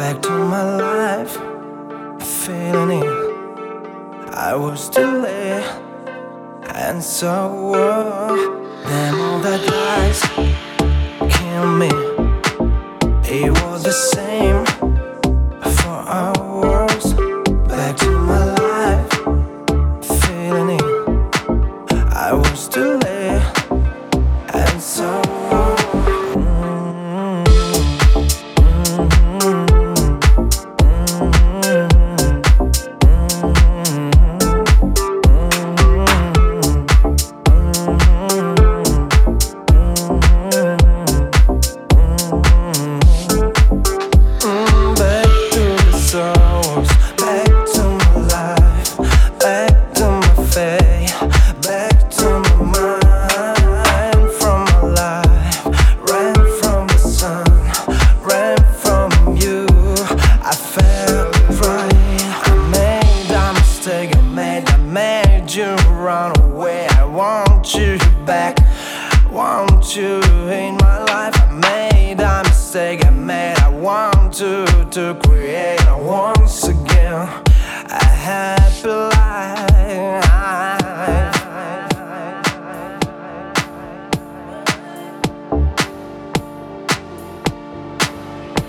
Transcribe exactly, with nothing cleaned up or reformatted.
back to my life, feeling it. I was too late, and so uh, then all that lies kill me. It was the same for hours. Back to my life, feeling it. I was too late, and so run away. I want you back, want you in my life. I made a mistake I made. I want to to quit.